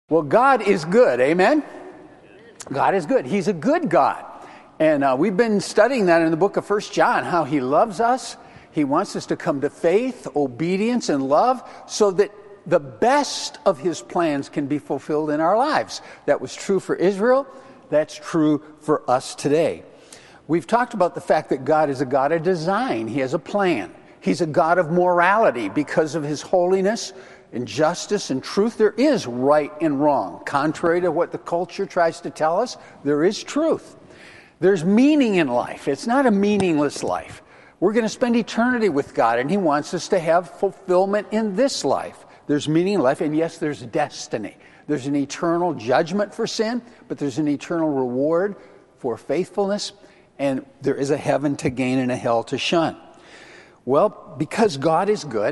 Well, God is good, amen? God is good. He's a good God. And we've been studying that in the book of 1 John, how he loves us. He wants us to come to faith, obedience, and love so that the best of his plans can be fulfilled in our lives. That was true for Israel. That's true for us today. We've talked about the fact that God is a God of design. He has a plan. He's a God of morality because of his holiness and justice and truth. There is right and wrong. Contrary to what the culture tries to tell us, there is truth. There's meaning in life. It's not a meaningless life. We're going to spend eternity with God, and he wants us to have fulfillment in this life. There's meaning in life, and yes, there's destiny. There's an eternal judgment for sin, but there's an eternal reward for faithfulness, and there is a heaven to gain and a hell to shun. Well, because God is good,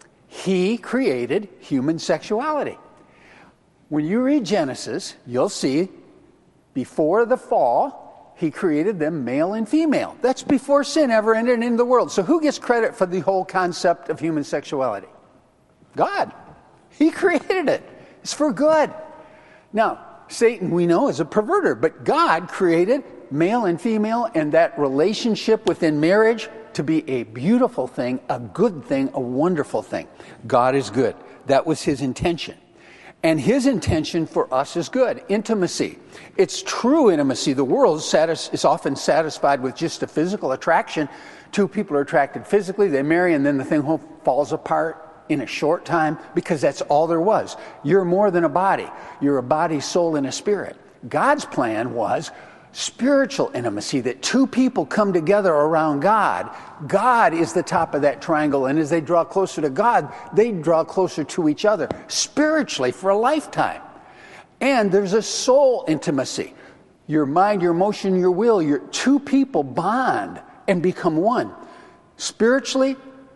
he created human sexuality. When you read Genesis, you'll see before the fall, he created them male and female. That's before sin ever entered into the world. So who gets credit for the whole concept of human sexuality? God. He created it. It's for good. Now, Satan, we know, is a perverter, but God created male and female and that relationship within marriage to be a beautiful thing, a good thing, a wonderful thing. God is good. That was his intention. And his intention for us is good. Intimacy. It's true intimacy. The world is often satisfied with just a physical attraction. Two people are attracted physically, they marry, and then the thing falls apart in a short time because that's all there was. You're more than a body. You're a body, soul, and a spirit. God's plan was spiritual intimacy, that two people come together around God. God is the top of that triangle, and as they draw closer to God, they draw closer to each other spiritually for a lifetime. And there's a soul intimacy. Your mind, your emotion, your will, your two people bond and become one. Spiritually,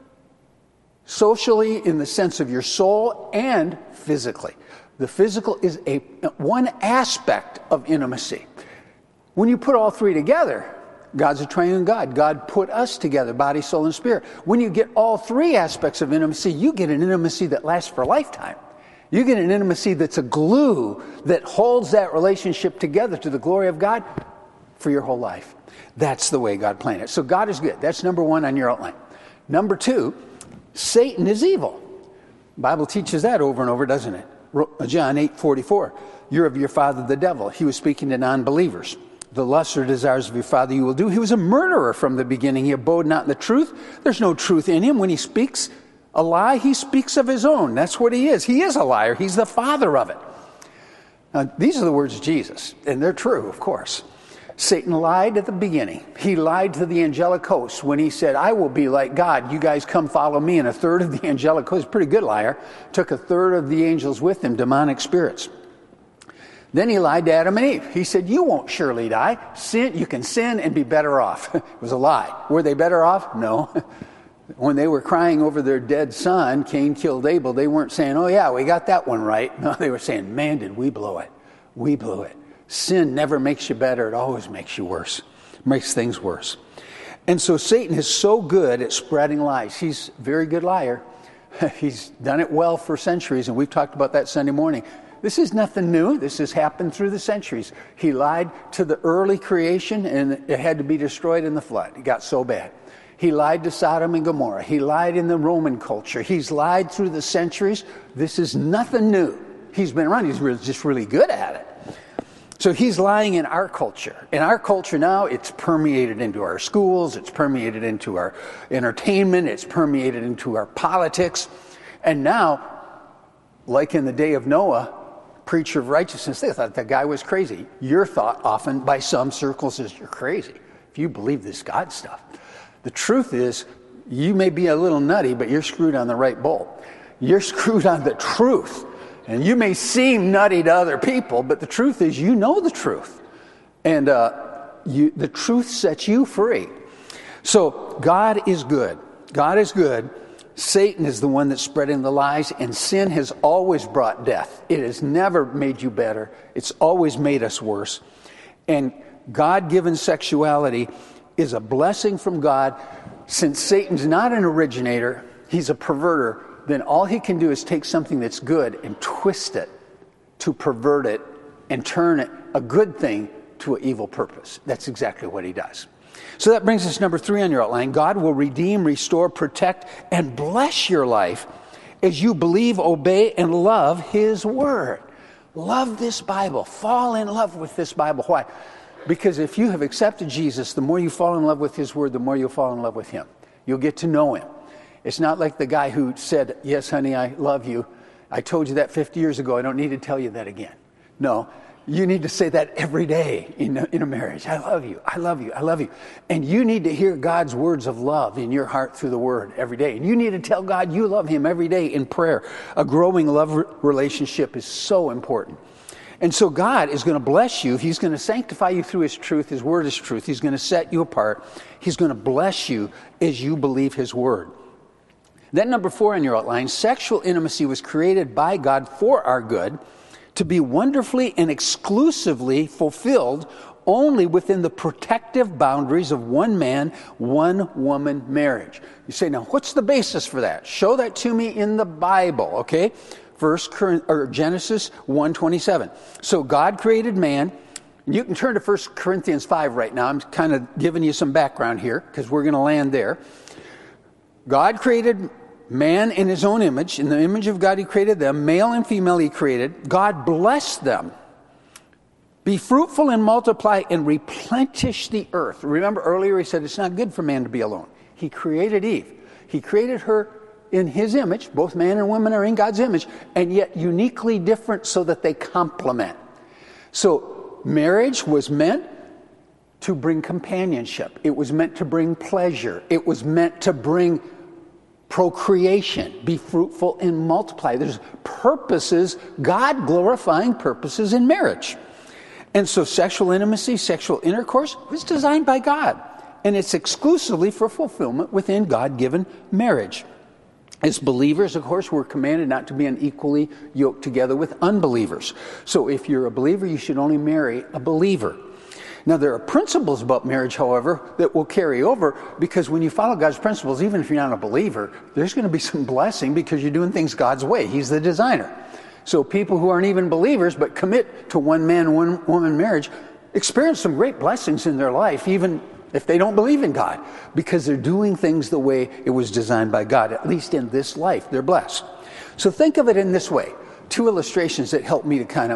socially, in the sense of your soul, and physically. The physical is one aspect of intimacy. When you put all three together, God's a triune God. God put us together, body, soul, and spirit. When you get all three aspects of intimacy, you get an intimacy that lasts for a lifetime. You get an intimacy that's a glue that holds that relationship together to the glory of God for your whole life. That's the way God planned it. So God is good. That's number one on your outline. Number two, Satan is evil. The Bible teaches that over and over, doesn't it? John 8:44. You're of your father the devil. He was speaking to non-believers. The lusts or desires of your father you will do. He was a murderer from the beginning. He abode not in the truth. There's no truth in him. When he speaks a lie, he speaks of his own. That's what he is. He is a liar. He's the father of it. Now, these are the words of Jesus, and they're true, of course. Satan lied at the beginning. He lied to the angelic host when he said, I will be like God. You guys come follow me. And a third of the angelic host, pretty good liar, took a third of the angels with him, demonic spirits. Then he lied to Adam and Eve. He said, you won't surely die. You can sin and be better off. It was a lie. Were they better off? No. When they were crying over their dead son, Cain killed Abel, they weren't saying, oh yeah, we got that one right. No, they were saying, man, did we blow it. We blew it. Sin never makes you better. It always makes you worse. It makes things worse. And so Satan is so good at spreading lies. He's a very good liar. He's done it well for centuries, and we've talked about that Sunday morning. This is nothing new. This has happened through the centuries. He lied to the early creation, and it had to be destroyed in the flood. It got so bad. He lied to Sodom and Gomorrah. He lied in the Roman culture. He's lied through the centuries. This is nothing new. He's been around. He's just really good at it. So he's lying in our culture. In our culture now, it's permeated into our schools. It's permeated into our entertainment. It's permeated into our politics. And now, like in the day of Noah, preacher of righteousness, they thought that guy was crazy. You're thought often by some circles as you're crazy if you believe this God stuff. The truth is, you may be a little nutty, but you're screwed on the right bolt. You're screwed on the truth. And you may seem nutty to other people, but the truth is you know the truth. And the truth sets you free. So God is good. God is good. Satan is the one that's spreading the lies, and sin has always brought death. It has never made you better. It's always made us worse. And God-given sexuality is a blessing from God. Since Satan's not an originator, he's a perverter, then all he can do is take something that's good and twist it to pervert it and turn it, a good thing, to an evil purpose. That's exactly what he does. So that brings us to number 3 on your outline. God will redeem, restore, protect, and bless your life as you believe, obey, and love his word. Love this Bible. Fall in love with this Bible. Why? Because if you have accepted Jesus, the more you fall in love with his word, the more you'll fall in love with him. You'll get to know him. It's not like the guy who said, yes, honey, I love you. I told you that 50 years ago. I don't need to tell you that again. No, you need to say that every day in a marriage. I love you. I love you. I love you. And you need to hear God's words of love in your heart through the word every day. And you need to tell God you love him every day in prayer. A growing love relationship is so important. And so God is going to bless you. He's going to sanctify you through his truth. His word is truth. He's going to set you apart. He's going to bless you as you believe his word. Then number 4 on your outline, sexual intimacy was created by God for our good, to be wonderfully and exclusively fulfilled only within the protective boundaries of one man, one woman marriage. You say, now what's the basis for that? Show that to me in the Bible, okay? Genesis 1:27. So God created man. You can turn to 1 Corinthians 5 right now. I'm kind of giving you some background here because we're going to land there. God created man in his own image. In the image of God he created them. Male and female he created. God blessed them. Be fruitful and multiply and replenish the earth. Remember earlier he said it's not good for man to be alone. He created Eve. He created her in his image. Both man and woman are in God's image, and yet uniquely different so that they complement. So marriage was meant to bring companionship. It was meant to bring pleasure. It was meant to bring procreation. Be fruitful and multiply. There's purposes, God-glorifying purposes in marriage. And so sexual intimacy, sexual intercourse was designed by God. And it's exclusively for fulfillment within God-given marriage. As believers, of course, we're commanded not to be unequally yoked together with unbelievers. So if you're a believer, you should only marry a believer. Now, there are principles about marriage, however, that will carry over, because when you follow God's principles, even if you're not a believer, there's going to be some blessing because you're doing things God's way. He's the designer. So people who aren't even believers but commit to one man, one woman marriage experience some great blessings in their life, even if they don't believe in God, because they're doing things the way it was designed by God. At least in this life, they're blessed. So think of it in this way. 2 illustrations that help me to kind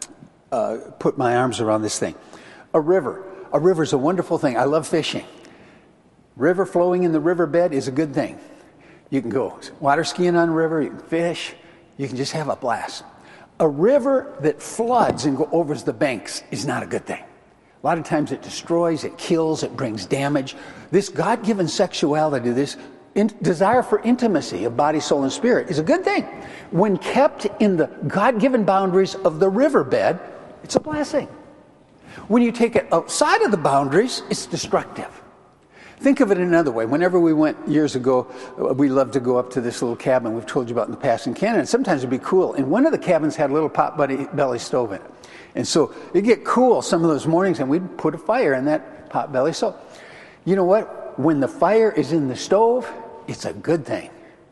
of put my arms around this thing. A river. A river is a wonderful thing. I love fishing. River flowing in the riverbed is a good thing. You can go water skiing on a river, you can fish, you can just have a blast. A river that floods and over the banks is not a good thing. A lot of times it destroys, it kills, it brings damage. This God-given sexuality, this desire for intimacy of body, soul, and spirit is a good thing. When kept in the God-given boundaries of the riverbed, it's a blessing. When you take it outside of the boundaries, it's destructive. Think of it another way. Whenever we went years ago, we loved to go up to this little cabin we've told you about in the past in Canada. And sometimes it'd be cool. And one of the cabins had a little pot-belly stove in it. And so it'd get cool some of those mornings, and we'd put a fire in that pot-belly stove. You know what? When the fire is in the stove, it's a good thing.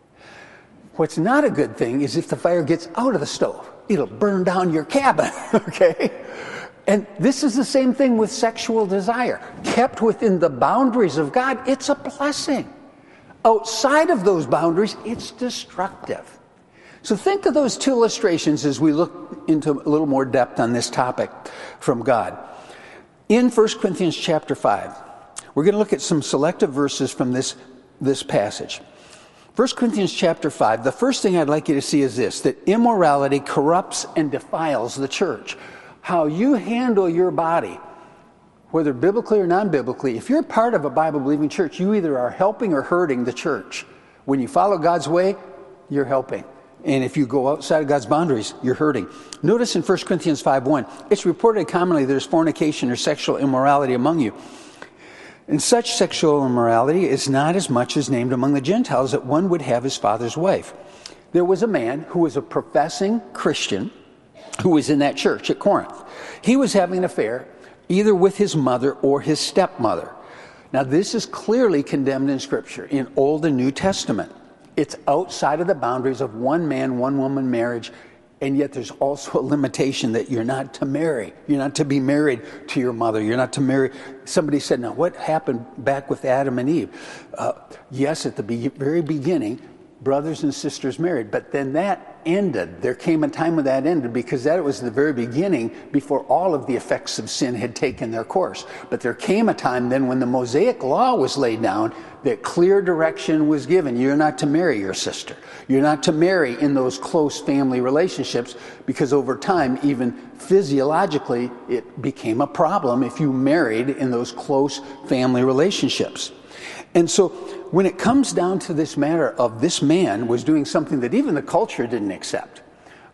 What's not a good thing is if the fire gets out of the stove. It'll burn down your cabin, okay? And this is the same thing with sexual desire. Kept within the boundaries of God, it's a blessing. Outside of those boundaries, it's destructive. So think of those 2 illustrations as we look into a little more depth on this topic from God. In 1 Corinthians chapter 5, we're going to look at some selective verses from this passage. 1 Corinthians chapter 5, the first thing I'd like you to see is this, that immorality corrupts and defiles the church. How you handle your body, whether biblically or non-biblically, if you're part of a Bible-believing church, you either are helping or hurting the church. When you follow God's way, you're helping. And if you go outside of God's boundaries, you're hurting. Notice in 1 Corinthians 5:1, it's reported commonly there's fornication or sexual immorality among you. And such sexual immorality is not as much as named among the Gentiles that one would have his father's wife. There was a man who was a professing Christian who was in that church at Corinth. He was having an affair either with his mother or his stepmother. Now this is clearly condemned in Scripture, in Old and New Testament. It's outside of the boundaries of one man, one woman marriage. And yet there's also a limitation that you're not to marry. You're not to be married to your mother. You're not to marry. Somebody said, now what happened back with Adam and Eve? Yes, at the very beginning, brothers and sisters married. But then that ended. There came a time when that ended because that was the very beginning before all of the effects of sin had taken their course. But there came a time then when the Mosaic law was laid down that clear direction was given. You're not to marry your sister. You're not to marry in those close family relationships because over time, even physiologically, it became a problem if you married in those close family relationships. And so when it comes down to this matter of this man was doing something that even the culture didn't accept,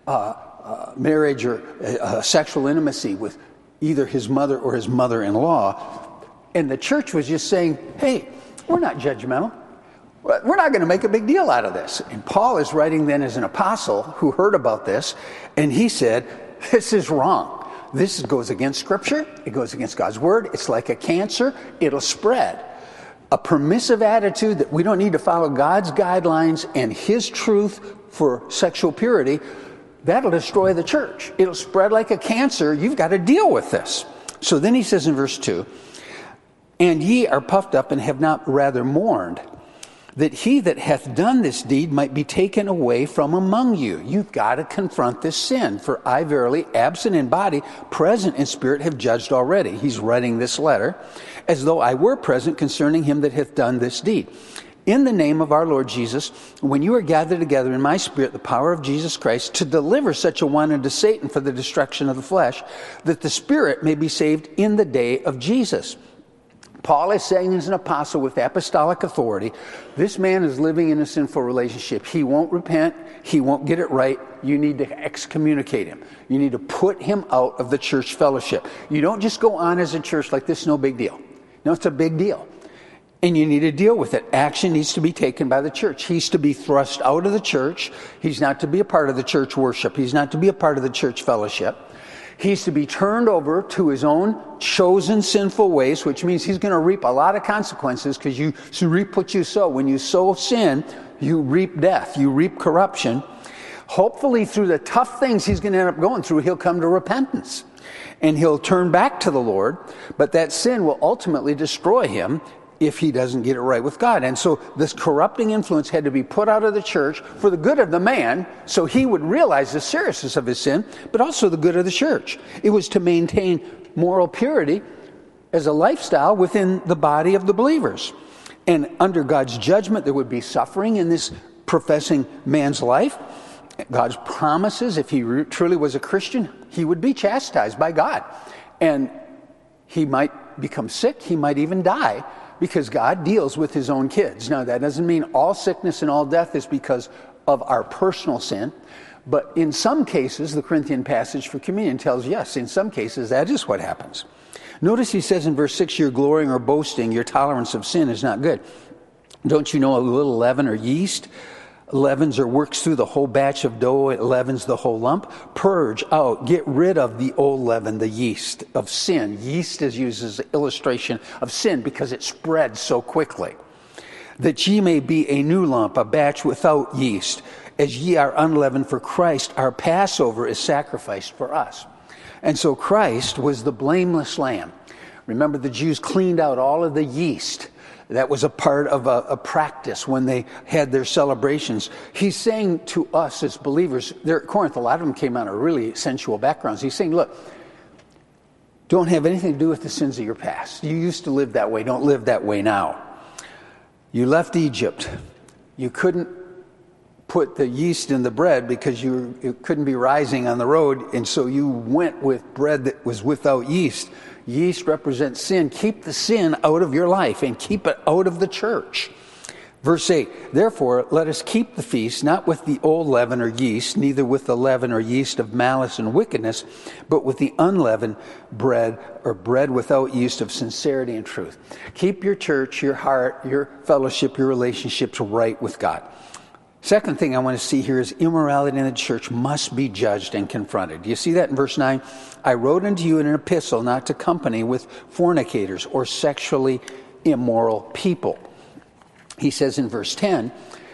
marriage or sexual intimacy with either his mother or his mother-in-law, and the church was just saying, hey, we're not judgmental. We're not going to make a big deal out of this. And Paul is writing then as an apostle who heard about this, and he said, this is wrong. This goes against Scripture. It goes against God's Word. It's like a cancer. It'll spread. A permissive attitude that we don't need to follow God's guidelines and His truth for sexual purity, that'll destroy the church. It'll spread like a cancer. You've got to deal with this. So then he says in verse 2, and ye are puffed up and have not rather mourned, that he that hath done this deed might be taken away from among you. You've got to confront this sin. For I verily, absent in body, present in spirit, have judged already. He's writing this letter, as though I were present concerning him that hath done this deed. In the name of our Lord Jesus, when you are gathered together in my spirit, the power of Jesus Christ, to deliver such a one unto Satan for the destruction of the flesh, that the spirit may be saved in the day of Jesus. Paul is saying as an apostle with apostolic authority, this man is living in a sinful relationship. He won't repent. He won't get it right. You need to excommunicate him. You need to put him out of the church fellowship. You don't just go on as a church like this, no big deal. No, it's a big deal. And you need to deal with it. Action needs to be taken by the church. He's to be thrust out of the church. He's not to be a part of the church worship. He's not to be a part of the church fellowship. He's to be turned over to his own chosen sinful ways, which means he's going to reap a lot of consequences because you reap what you sow. When you sow sin, you reap death, you reap corruption. Hopefully through the tough things he's going to end up going through, he'll come to repentance and he'll turn back to the Lord, but that sin will ultimately destroy him if he doesn't get it right with God. And so this corrupting influence had to be put out of the church for the good of the man, so he would realize the seriousness of his sin, but also the good of the church. It was to maintain moral purity as a lifestyle within the body of the believers. And under God's judgment, there would be suffering in this professing man's life. God's promises, if he truly was a Christian, he would be chastised by God. And he might become sick, he might even die, because God deals with his own kids. Now, that doesn't mean all sickness and all death is because of our personal sin. But in some cases, the Corinthian passage for communion tells, yes, in some cases, that is what happens. Notice he says in verse 6, your glorying or boasting, your tolerance of sin is not good. Don't you know a little leaven or yeast leavens or works through the whole batch of dough, it leavens the whole lump? Purge out, get rid of the old leaven, the yeast of sin. Yeast is used as an illustration of sin because it spreads so quickly. That ye may be a new lump, a batch without yeast, as ye are unleavened, for Christ, our Passover, is sacrificed for us. And so Christ was the blameless lamb. Remember, the Jews cleaned out all of the yeast. That was a part of a practice when they had their celebrations. He's saying to us as believers, there at Corinth, a lot of them came out of really sensual backgrounds. He's saying, look, don't have anything to do with the sins of your past. You used to live that way. Don't live that way now. You left Egypt. You couldn't put the yeast in the bread because you couldn't be rising on the road, and so you went with bread that was without yeast. Yeast represents sin. Keep the sin out of your life and keep it out of the church. Verse 8, therefore let us keep the feast, not with the old leaven or yeast, neither with the leaven or yeast of malice and wickedness, but with the unleavened bread, or bread without yeast of sincerity and truth. Keep your church, your heart, your fellowship, your relationships right with God. Second thing I want to see here is immorality in the church must be judged and confronted. You see that in verse 9? I wrote unto you in an epistle not to company with fornicators or sexually immoral people. He says in verse 10,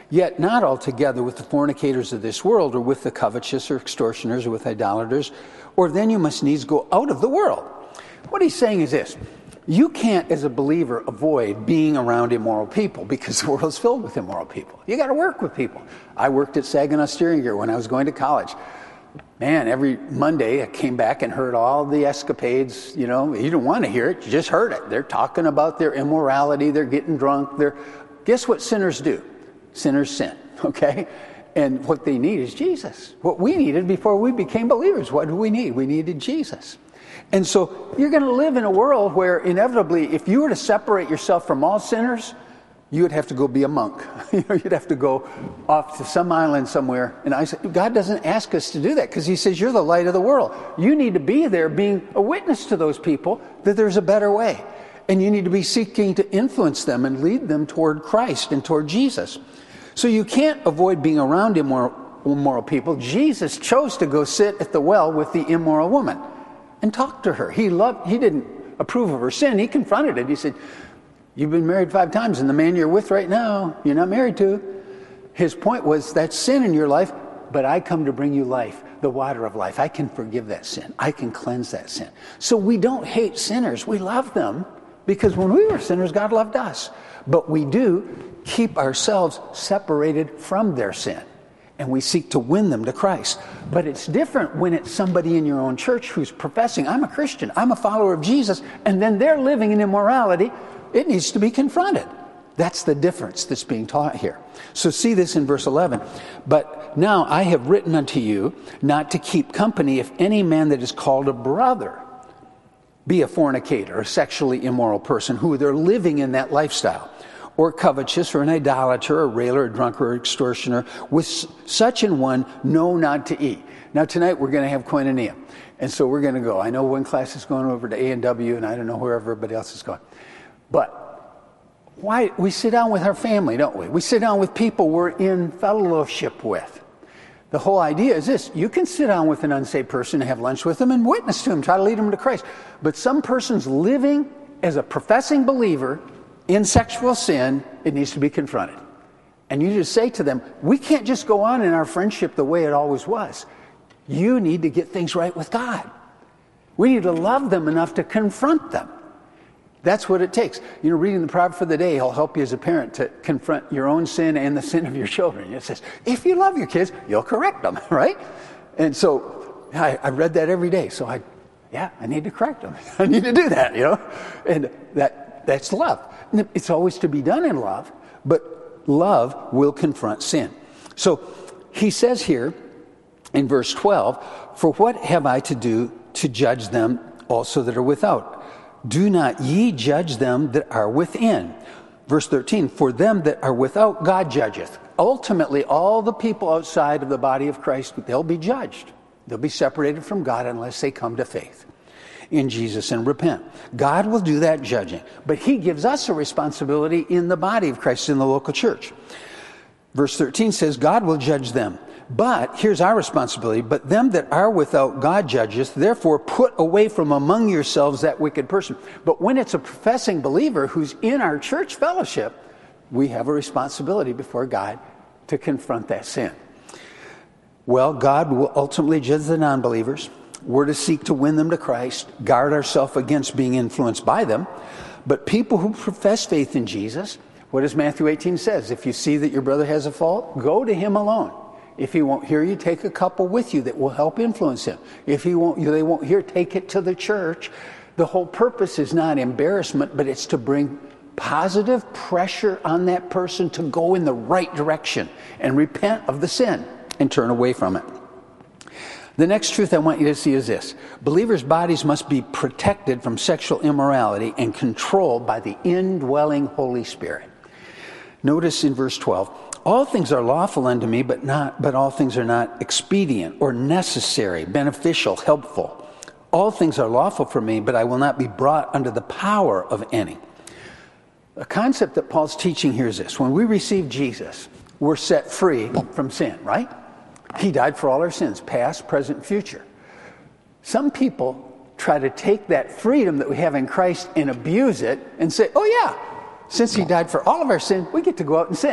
Yet not altogether with the fornicators of this world, or with the covetous, or extortioners, or with idolaters, or then you must needs go out of the world. What he's saying is this: you can't, as a believer, avoid being around immoral people, because the world's filled with immoral people. You got to work with people. I worked at Saginaw Steering Gear when I was going to college. Man, every Monday I came back and heard all the escapades. You didn't want to hear it, you just heard it. They're talking about their immorality, they're getting drunk. Guess what sinners do? Sinners sin, okay? And what they need is Jesus. What we needed before we became believers, what do we need? We needed Jesus. And so you're going to live in a world where inevitably, if you were to separate yourself from all sinners, you would have to go be a monk. You'd have to go off to some island somewhere. And I said, God doesn't ask us to do that, because he says, you're the light of the world. You need to be there being a witness to those people that there's a better way. And you need to be seeking to influence them and lead them toward Christ and toward Jesus. So you can't avoid being around immoral people. Jesus chose to go sit at the well with the immoral woman and talk to her. He didn't approve of her sin. He confronted it. He said, you've been married 5 times, and the man you're with right now, you're not married to. His point was, that's sin in your life, but I come to bring you life, the water of life. I can forgive that sin. I can cleanse that sin. So we don't hate sinners. We love them, because when we were sinners, God loved us. But we do keep ourselves separated from their sin, and we seek to win them to Christ. But it's different when it's somebody in your own church who's professing, I'm a Christian, I'm a follower of Jesus, and then they're living in immorality. It needs to be confronted. That's the difference that's being taught here. So see this in verse 11. But now I have written unto you not to keep company if any man that is called a brother be a fornicator, a sexually immoral person, who they're living in that lifestyle, or covetous, or an idolater, a railer, a drunkard, or extortioner. With such an one, know not to eat. Now tonight we're going to have koinonia, and so we're going to go. I know one class is going over to A&W, and I don't know where everybody else is going. But why we sit down with our family, don't we? We sit down with people we're in fellowship with. The whole idea is this: you can sit down with an unsaved person and have lunch with them and witness to them, try to lead them to Christ. But some person's living as a professing believer in sexual sin, it needs to be confronted. And you just say to them, we can't just go on in our friendship the way it always was. You need to get things right with God. We need to love them enough to confront them. That's what it takes. Reading the proverb for the day will help you as a parent to confront your own sin and the sin of your children. It says, if you love your kids, you'll correct them, right? And so I read that every day. So I need to correct them. I need to do that, And that's love. It's always to be done in love, but love will confront sin. So he says here in verse 12, for what have I to do to judge them also that are without? Do not ye judge them that are within. Verse 13, for them that are without, God judgeth. Ultimately, all the people outside of the body of Christ, they'll be judged. They'll be separated from God unless they come to faith in Jesus and repent. God will do that judging, but he gives us a responsibility in the body of Christ, in the local church. Verse 13 says, God will judge them. But here's our responsibility: but them that are without, God judgeth. Therefore put away from among yourselves that wicked person. But when it's a professing believer who's in our church fellowship, we have a responsibility before God to confront that sin. Well, God will ultimately judge the non-believers. We're to seek to win them to Christ, guard ourselves against being influenced by them. But people who profess faith in Jesus, what does Matthew 18 says? If you see that your brother has a fault, go to him alone. If he won't hear you, take a couple with you that will help influence him. If they won't hear, take it to the church. The whole purpose is not embarrassment, but it's to bring positive pressure on that person to go in the right direction and repent of the sin and turn away from it. The next truth I want you to see is this: believers' bodies must be protected from sexual immorality and controlled by the indwelling Holy Spirit. Notice in verse 12, all things are lawful unto me, but all things are not expedient or necessary, beneficial, helpful. All things are lawful for me, but I will not be brought under the power of any. The concept that Paul's teaching here is this: when we receive Jesus, we're set free from sin, right? He died for all our sins, past, present, future. Some people try to take that freedom that we have in Christ and abuse it and say, oh yeah, since he died for all of our sin, we get to go out and sin.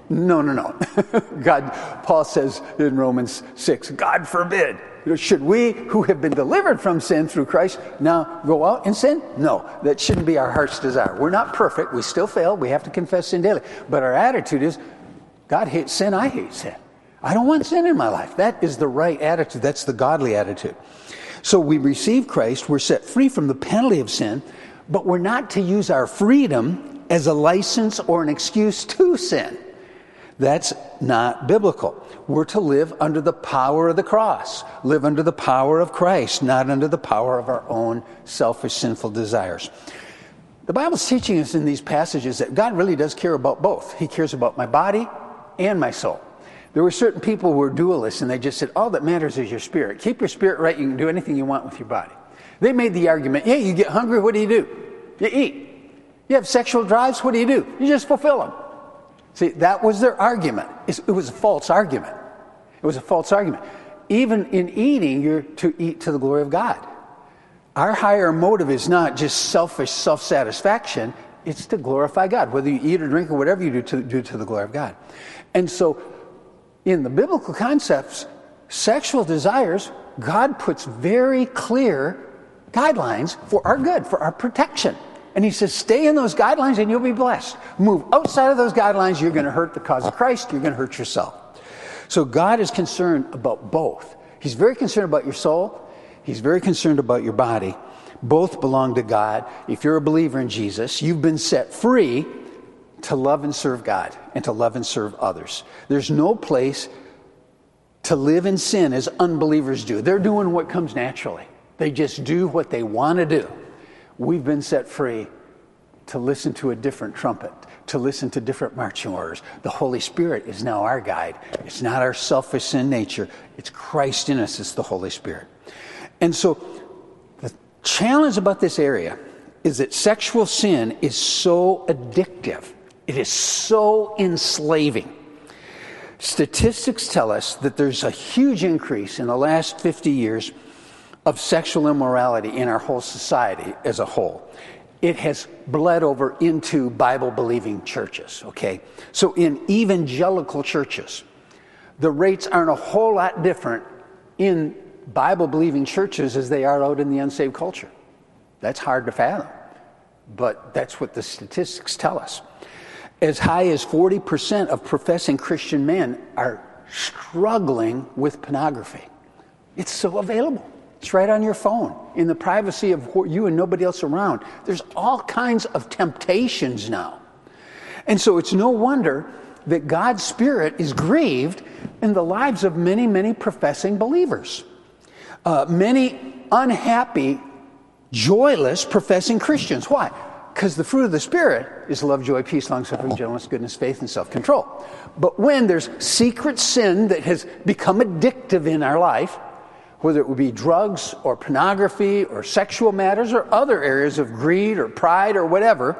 No. God, Paul says in Romans 6, God forbid. Should we who have been delivered from sin through Christ now go out and sin? No, that shouldn't be our heart's desire. We're not perfect. We still fail. We have to confess sin daily. But our attitude is, God hates sin. I hate sin. I don't want sin in my life. That is the right attitude. That's the godly attitude. So we receive Christ. We're set free from the penalty of sin, but we're not to use our freedom as a license or an excuse to sin. That's not biblical. We're to live under the power of the cross, live under the power of Christ, not under the power of our own selfish, sinful desires. The Bible's teaching us in these passages that God really does care about both. He cares about my body and my soul. There were certain people who were dualists, and they just said, all that matters is your spirit. Keep your spirit right, you can do anything you want with your body. They made the argument, you get hungry, what do? You eat. You have sexual drives, what do? You just fulfill them. See, that was their argument. It was a false argument. It was a false argument. Even in eating, you're to eat to the glory of God. Our higher motive is not just selfish self-satisfaction. It's to glorify God. Whether you eat or drink or whatever you do to the glory of God. And so, in the biblical concepts, sexual desires, God puts very clear guidelines for our good, for our protection. And he says, stay in those guidelines and you'll be blessed. Move outside of those guidelines, you're going to hurt the cause of Christ, you're going to hurt yourself. So God is concerned about both. He's very concerned about your soul. He's very concerned about your body. Both belong to God. If you're a believer in Jesus, you've been set free to love and serve God and to love and serve others. There's no place to live in sin as unbelievers do. They're doing what comes naturally. They just do what they want to do. We've been set free to listen to a different trumpet, to listen to different marching orders. The Holy Spirit is now our guide. It's not our selfish sin nature. It's Christ in us. It's the Holy Spirit. And so the challenge about this area is that sexual sin is so addictive. It is so enslaving. Statistics tell us that there's a huge increase in the last 50 years of sexual immorality in our whole society as a whole. It has bled over into Bible-believing churches, okay? So in evangelical churches, the rates aren't a whole lot different in Bible-believing churches as they are out in the unsaved culture. That's hard to fathom, but that's what the statistics tell us. As high as 40% of professing Christian men are struggling with pornography. It's so available. It's right on your phone, in the privacy of you and nobody else around. There's all kinds of temptations now. And so it's no wonder that God's Spirit is grieved in the lives of many, many professing believers. Many unhappy, joyless, professing Christians. Why? Because the fruit of the Spirit is love, joy, peace, long-suffering, gentleness, goodness, faith, and self-control. But when there's secret sin that has become addictive in our life, whether it would be drugs or pornography or sexual matters or other areas of greed or pride or whatever,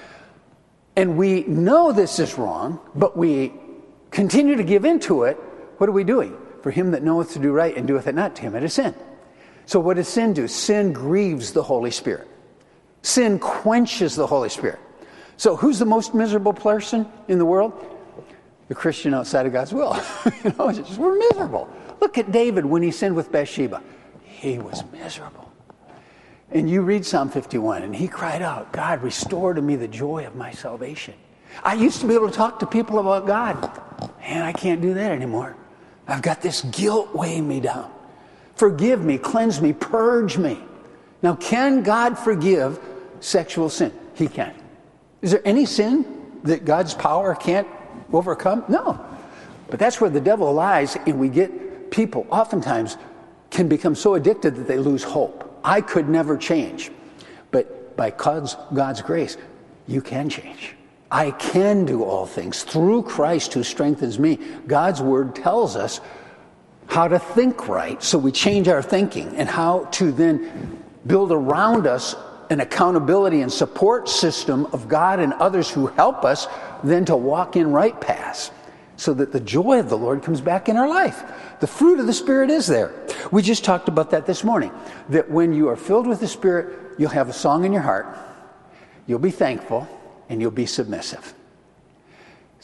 and we know this is wrong, but we continue to give into it, what are we doing? For him that knoweth to do right and doeth it not, to him it is sin. So what does sin do? Sin grieves the Holy Spirit. Sin quenches the Holy Spirit. So who's the most miserable person in the world? The Christian outside of God's will. We're miserable. Look at David when he sinned with Bathsheba. He was miserable. And you read Psalm 51, and he cried out, God, restore to me the joy of my salvation. I used to be able to talk to people about God. Man, I can't do that anymore. I've got this guilt weighing me down. Forgive me, cleanse me, purge me. Now, can God forgive sexual sin? He can. Is there any sin that God's power can't overcome? No. But that's where the devil lies, and we get people oftentimes can become so addicted that they lose hope. I could never change. But by God's grace, you can change. I can do all things through Christ who strengthens me. God's word tells us how to think right, so we change our thinking, and how to then build around us an accountability and support system of God and others who help us then to walk in right paths, so that the joy of the Lord comes back in our life. The fruit of the Spirit is there. We just talked about that this morning, that when you are filled with the Spirit, you'll have a song in your heart, you'll be thankful, and you'll be submissive.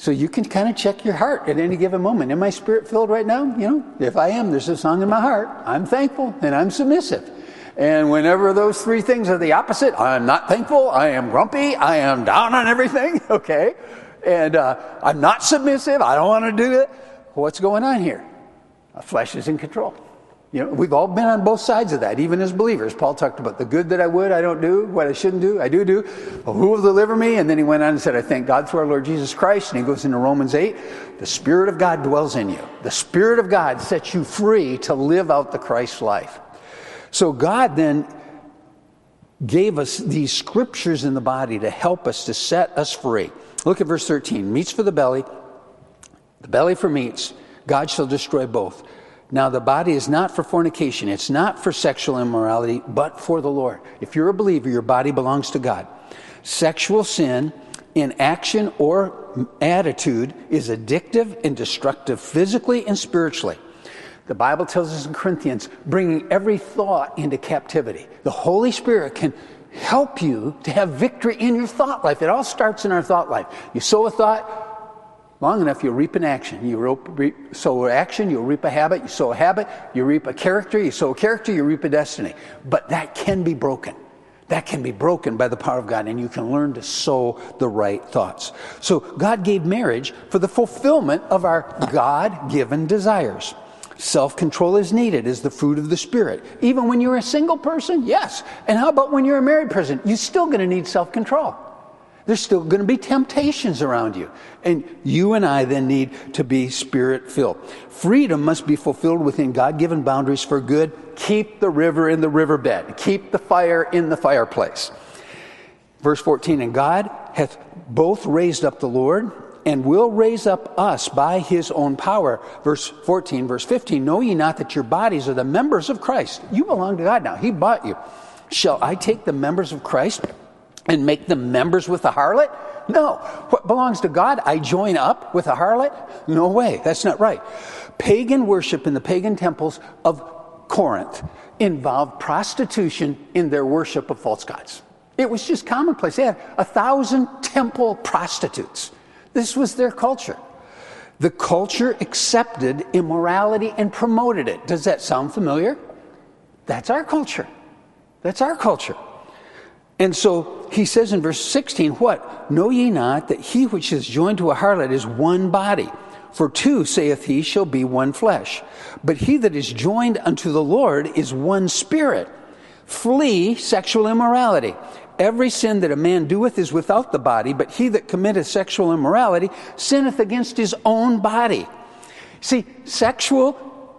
So you can kind of check your heart at any given moment. Am I spirit-filled right now? If I am, there's a song in my heart. I'm thankful and I'm submissive. And whenever those three things are the opposite, I'm not thankful, I am grumpy, I am down on everything, okay? And I'm not submissive, I don't want to do it. What's going on here? My flesh is in control. We've all been on both sides of that, even as believers. Paul talked about the good that I would, I don't do. What I shouldn't do, I do. Well, who will deliver me? And then he went on and said, I thank God through our Lord Jesus Christ. And he goes into Romans 8. The Spirit of God dwells in you. The Spirit of God sets you free to live out the Christ life. So God then gave us these scriptures in the body to help us, to set us free. Look at verse 13. Meats for the belly for meats. God shall destroy both. Now, the body is not for fornication. It's not for sexual immorality, but for the Lord. If you're a believer, your body belongs to God. Sexual sin in action or attitude is addictive and destructive physically and spiritually. The Bible tells us in Corinthians, bringing every thought into captivity. The Holy Spirit can help you to have victory in your thought life. It all starts in our thought life. You sow a thought, long enough, you'll reap an action. You sow an action, you'll reap a habit. You sow a habit, you reap a character. You sow a character, you reap a destiny. But that can be broken. That can be broken by the power of God, and you can learn to sow the right thoughts. So God gave marriage for the fulfillment of our God-given desires. Self-control is needed as the fruit of the Spirit. Even when you're a single person, yes. And how about when you're a married person? You're still going to need self-control. There's still going to be temptations around you. And you and I then need to be Spirit-filled. Freedom must be fulfilled within God-given boundaries for good. Keep the river in the riverbed. Keep the fire in the fireplace. Verse 14, and God hath both raised up the Lord and will raise up us by his own power. Verse 14, verse 15, know ye not that your bodies are the members of Christ? You belong to God now. He bought you. Shall I take the members of Christ and make them members with the harlot? No. What belongs to God, I join up with a harlot? No way. That's not right. Pagan worship in the pagan temples of Corinth involved prostitution in their worship of false gods. It was just commonplace. They had 1,000 temple prostitutes. This was their culture. The culture accepted immorality and promoted it. Does that sound familiar? That's our culture. That's our culture. And so he says in verse 16, what? Know ye not that he which is joined to a harlot is one body? For two, saith he, shall be one flesh. But he that is joined unto the Lord is one spirit. Flee sexual immorality. Every sin that a man doeth is without the body, but he that committeth sexual immorality sinneth against his own body. See, sexual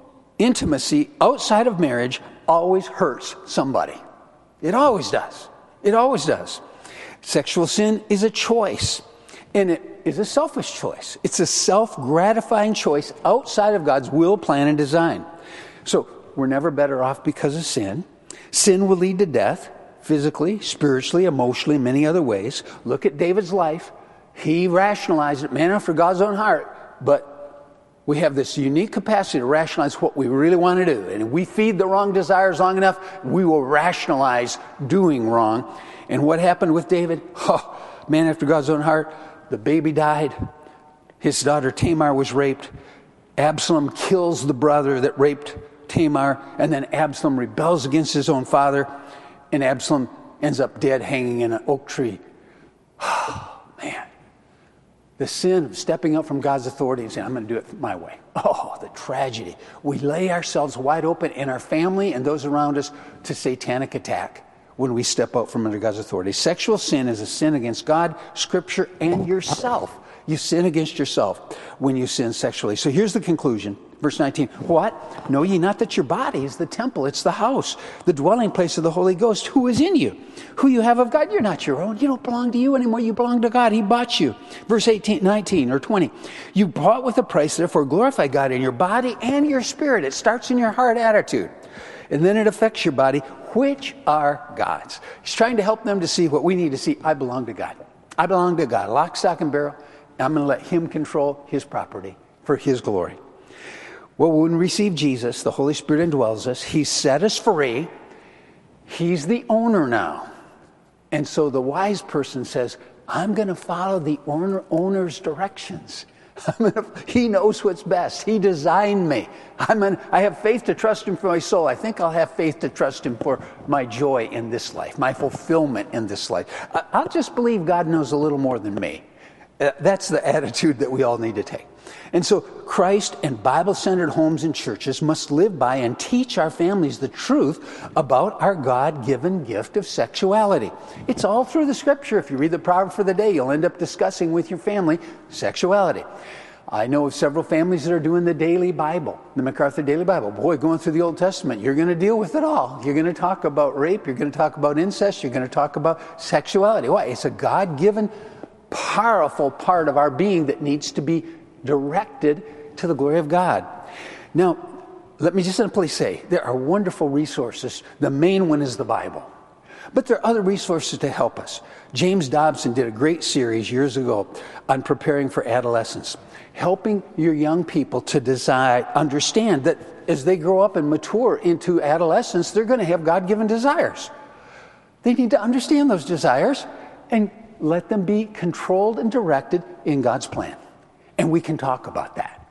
intimacy outside of marriage always hurts somebody. It always does. It always does. Sexual sin is a choice, and it is a selfish choice. It's a self-gratifying choice outside of God's will, plan, and design. So we're never better off because of sin. Sin will lead to death, physically, spiritually, emotionally, many other ways. Look at David's life. He rationalized it, man after God's own heart, but we have this unique capacity to rationalize what we really want to do. And if we feed the wrong desires long enough, we will rationalize doing wrong. And what happened with David? Oh, man after God's own heart. The baby died. His daughter Tamar was raped. Absalom kills the brother that raped Tamar. And then Absalom rebels against his own father. And Absalom ends up dead hanging in an oak tree. Oh, man. The sin of stepping up from God's authority and saying, I'm going to do it my way. Oh, the tragedy. We lay ourselves wide open in our family and those around us to satanic attack when we step out from under God's authority. Sexual sin is a sin against God, Scripture, and yourself. You sin against yourself when you sin sexually. So here's the conclusion. Verse 19, what? Know ye not that your body is the temple, it's the house, the dwelling place of the Holy Ghost, who is in you, who you have of God. You're not your own. You don't belong to you anymore. You belong to God. He bought you. Verse 19 or 20, you bought with a price, therefore glorify God in your body and your spirit. It starts in your heart attitude. And then it affects your body, which are God's. He's trying to help them to see what we need to see. I belong to God. I belong to God. Lock, stock, and barrel. I'm going to let him control his property for his glory. Well, when we receive Jesus, the Holy Spirit indwells us. He set us free. He's the owner now. And so the wise person says, I'm going to follow the owner's directions. He knows what's best. He designed me. I have faith to trust him for my soul. I think I'll have faith to trust him for my joy in this life, my fulfillment in this life. I'll just believe God knows a little more than me. That's the attitude that we all need to take. And so Christ and Bible-centered homes and churches must live by and teach our families the truth about our God-given gift of sexuality. It's all through the scripture. If you read the proverb for the day, you'll end up discussing with your family sexuality. I know of several families that are doing the daily Bible, the MacArthur Daily Bible. Boy, going through the Old Testament, you're going to deal with it all. You're going to talk about rape. You're going to talk about incest. You're going to talk about sexuality. Why? It's a God-given, powerful part of our being that needs to be directed to the glory of God. Now, let me just simply say, there are wonderful resources. The main one is the Bible. But there are other resources to help us. James Dobson did a great series years ago on preparing for adolescence, helping your young people to understand that as they grow up and mature into adolescence, they're going to have God-given desires. They need to understand those desires and let them be controlled and directed in God's plan. And we can talk about that.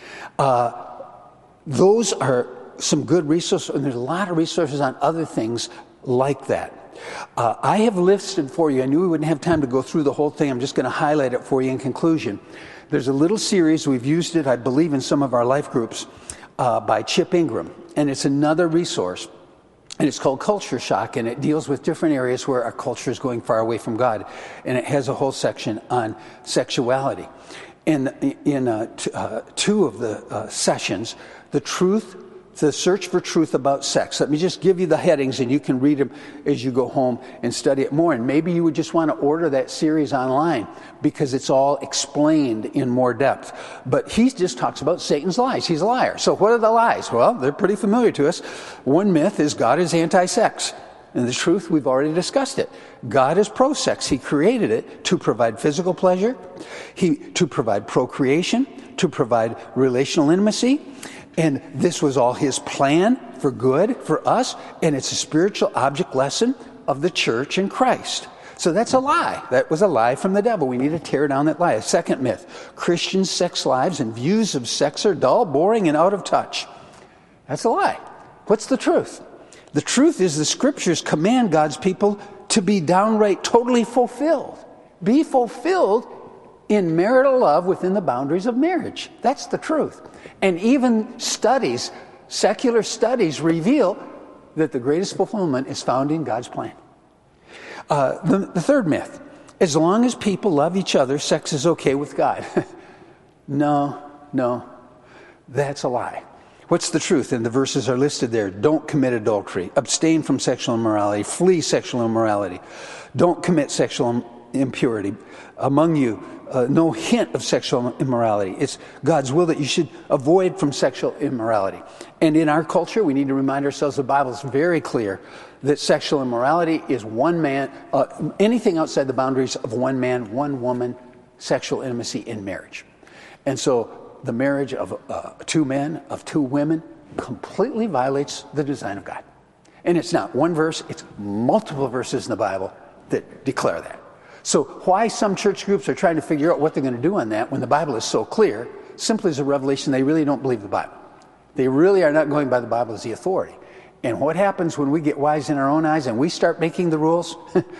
Those are some good resources, and there's a lot of resources on other things like that. I have listed for you, I knew we wouldn't have time to go through the whole thing. I'm just going to highlight it for you in conclusion. There's a little series, we've used it, I believe, in some of our life groups by Chip Ingram. And it's another resource. And it's called Culture Shock, and it deals with different areas where our culture is going far away from God. And it has a whole section on sexuality. In two of the sessions, the search for truth about sex. Let me just give you the headings, and you can read them as you go home and study it more. And maybe you would just want to order that series online because it's all explained in more depth. But he just talks about Satan's lies. He's a liar. So what are the lies? Well, they're pretty familiar to us. One myth is God is anti-sex. And the truth, we've already discussed it. God is pro-sex. He created it to provide physical pleasure, to provide procreation, to provide relational intimacy. And this was all his plan for good for us. And it's a spiritual object lesson of the church in Christ. So that's a lie. That was a lie from the devil. We need to tear down that lie. A second myth, Christian sex lives and views of sex are dull, boring, and out of touch. That's a lie. What's the truth? The truth is the scriptures command God's people to be downright totally fulfilled. Be fulfilled in marital love within the boundaries of marriage. That's the truth. And even studies, secular studies, reveal that the greatest fulfillment is found in God's plan. The third myth, as long as people love each other, sex is okay with God. No, that's a lie. What's the truth? And the verses are listed there. Don't commit adultery. Abstain from sexual immorality. Flee sexual immorality. Don't commit sexual impurity. Among you, no hint of sexual immorality. It's God's will that you should avoid from sexual immorality. And in our culture, we need to remind ourselves the Bible is very clear that sexual immorality is one man, anything outside the boundaries of one man, one woman, sexual intimacy in marriage. And so the marriage of two men, of two women, completely violates the design of God. And it's not one verse, it's multiple verses in the Bible that declare that. So why some church groups are trying to figure out what they're going to do on that when the Bible is so clear, simply is a revelation they really don't believe the Bible. They really are not going by the Bible as the authority. And what happens when we get wise in our own eyes and we start making the rules?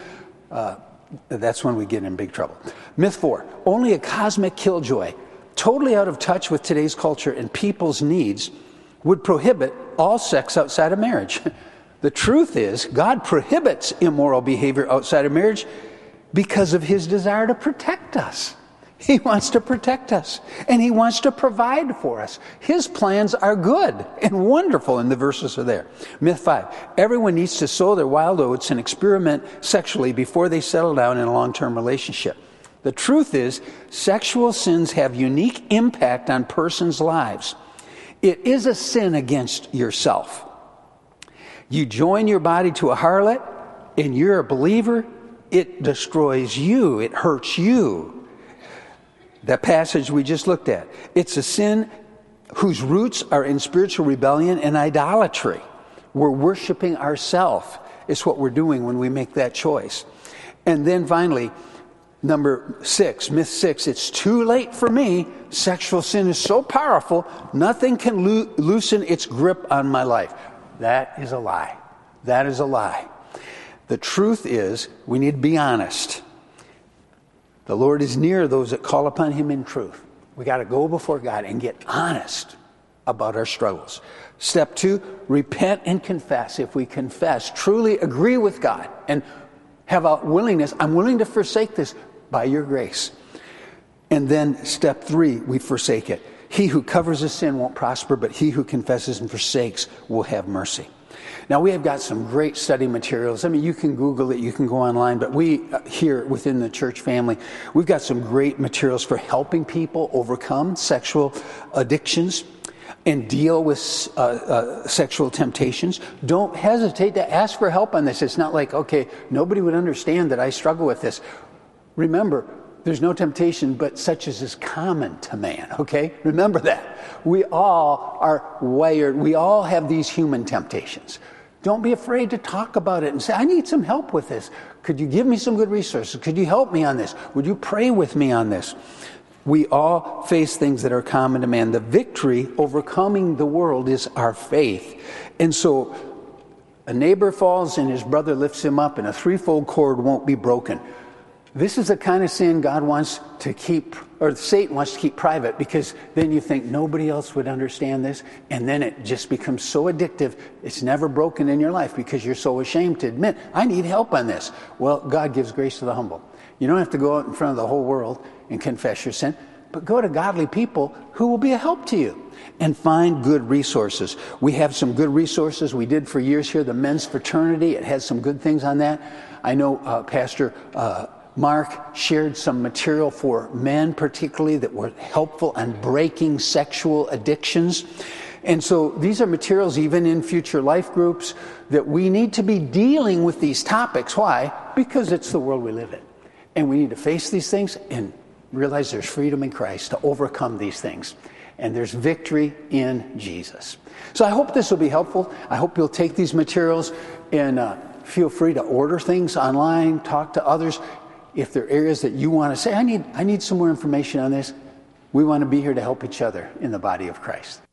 That's when we get in big trouble. Myth 4, only a cosmic killjoy, totally out of touch with today's culture and people's needs, would prohibit all sex outside of marriage. The truth is, God prohibits immoral behavior outside of marriage because of his desire to protect us. He wants to protect us, and he wants to provide for us. His plans are good and wonderful, and the verses are there. Myth 5, everyone needs to sow their wild oats and experiment sexually before they settle down in a long-term relationship. The truth is, sexual sins have unique impact on persons' lives. It is a sin against yourself. You join your body to a harlot, and you're a believer, it destroys you, it hurts you. That passage we just looked at. It's a sin whose roots are in spiritual rebellion and idolatry. We're worshiping ourselves. It's what we're doing when we make that choice. And then finally, Number 6, myth 6, it's too late for me. Sexual sin is so powerful, nothing can loosen its grip on my life. That is a lie. That is a lie. The truth is, we need to be honest. The Lord is near those that call upon him in truth. We got to go before God and get honest about our struggles. Step 2, repent and confess. If we confess, truly agree with God and have a willingness, I'm willing to forsake this by your grace. And then step 3, we forsake it. He who covers a sin won't prosper, but he who confesses and forsakes will have mercy. Now, we have got some great study materials. I mean, you can Google it, you can go online, but we here within the church family, we've got some great materials for helping people overcome sexual addictions and deal with sexual temptations. Don't hesitate to ask for help on this. It's not like, okay, nobody would understand that I struggle with this. Remember, there's no temptation but such as is common to man, okay? Remember that. We all are wired. We all have these human temptations. Don't be afraid to talk about it and say, I need some help with this. Could you give me some good resources? Could you help me on this? Would you pray with me on this? We all face things that are common to man. The victory overcoming the world is our faith. And so a neighbor falls and his brother lifts him up and a threefold cord won't be broken. This is the kind of sin God wants to keep, or Satan wants to keep private, because then you think nobody else would understand this, and then it just becomes so addictive, it's never broken in your life because you're so ashamed to admit, I need help on this. Well, God gives grace to the humble. You don't have to go out in front of the whole world and confess your sin, but go to godly people who will be a help to you and find good resources. We have some good resources. We did for years here, the men's fraternity. It has some good things on that. I know Pastor Mark shared some material for men particularly that were helpful on breaking sexual addictions. And so these are materials even in future life groups that we need to be dealing with these topics. Why? Because it's the world we live in. And we need to face these things and realize there's freedom in Christ to overcome these things. And there's victory in Jesus. So I hope this will be helpful. I hope you'll take these materials and feel free to order things online, talk to others. If there are areas that you want to say, I need some more information on this, we want to be here to help each other in the body of Christ.